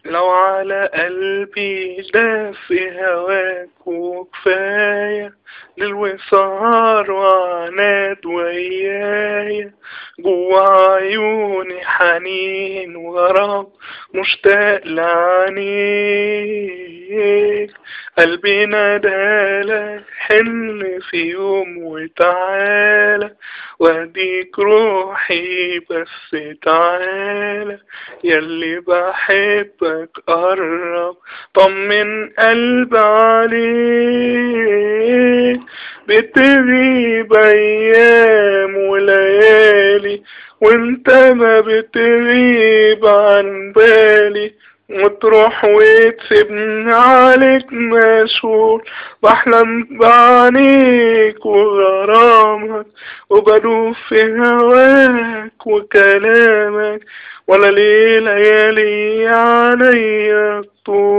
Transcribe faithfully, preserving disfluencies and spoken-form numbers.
لو على قلبي داف هواك وكفاية للوصار وعناد ويايا جوا عيوني حنين وغرام مشتاق لعينيك. قلبي نادالك حن في يوم وتعالى واديك روحي بس تعالى ياللي بحبك قرب طمن قلبي عليك. بتغيب ايام وليالي وانت ما بتغيب عن بالي وتروح وتسيبني عليك مشغول بحلم بعينيك وغرامك وبدوب في هواك وكلامك ولا ليلة يالي عليا طول.